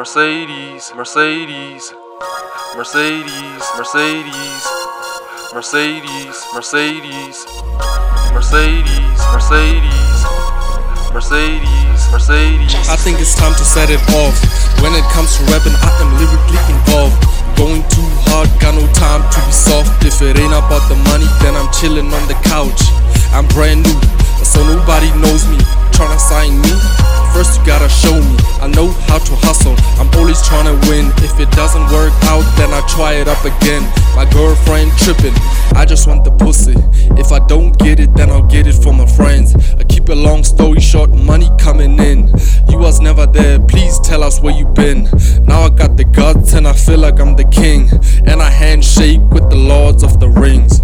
Mercedes, Mercedes, Mercedes, Mercedes, Mercedes, Mercedes, Mercedes, Mercedes, Mercedes, Mercedes. I think it's time to set it off. When it comes to rapping, I am lyrically involved. Going too hard, got no time to be soft. If it ain't about the money, then I'm chilling on the couch. I'm brand new, so nobody knows me. Tryna sign me? First you gotta show me. I know how to hustle, I'm always tryna win. If it doesn't work out, then I try it up again. My girlfriend tripping, I just want the pussy. If I don't get it, then I'll get it for my friends. I keep a long story short, money coming in. You was never there, please tell us where you been. Now I got the guts and I feel like I'm the king. And I handshake with the lords of the rings.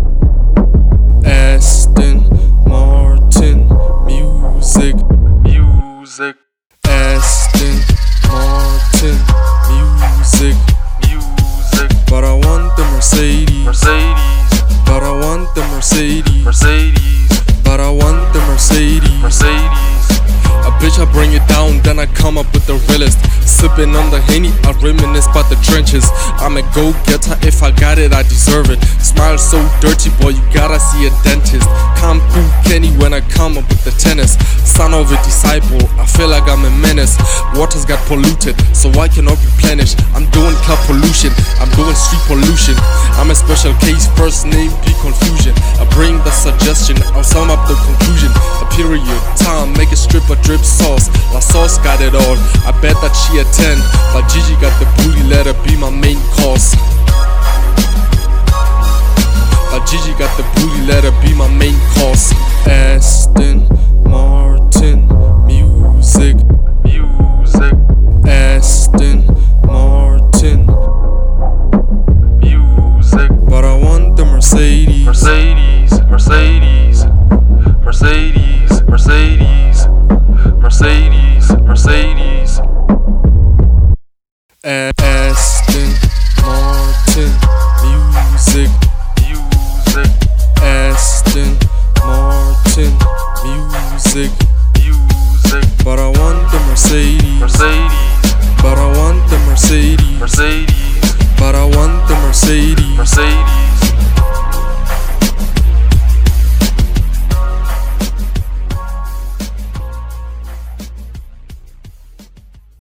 Aston Martin music. Music, Aston Martin music. music, But I want the Mercedes. Mercedes, But I want the Mercedes. Mercedes, But I want the Mercedes. Mercedes. A bitch, I bring it down, then I come up with the realest. Sipping on the Henny, I reminisce about the trenches. I'm a go-getter, if I got it, I deserve it. Smile so dirty, boy, you gotta see a dentist. Come cool Kenny when I come up with the tennis. Son of a disciple, I feel like I'm a menace. Waters got polluted, so I cannot replenish. I'm doing club pollution, I'm doing street pollution. I'm a special case, first name be confusion. I bring the suggestion, I'll sum up the conclusion. A period, time, make a stripper drip sauce. La Sauce got it all, I bet that she a 10. But Gigi got the booty, let her be my main course. But Gigi got the booty, let her be my main course. Aston Martin music. Music, Aston Martin music, But I want the Mercedes. Mercedes, Mercedes, Mercedes, Mercedes, Mercedes, Mercedes. Aston Martin music. Music, Aston Martin music. music, But I want the Mercedes. Mercedes, But I want the Mercedes. Mercedes, But I want the Mercedes. Mercedes.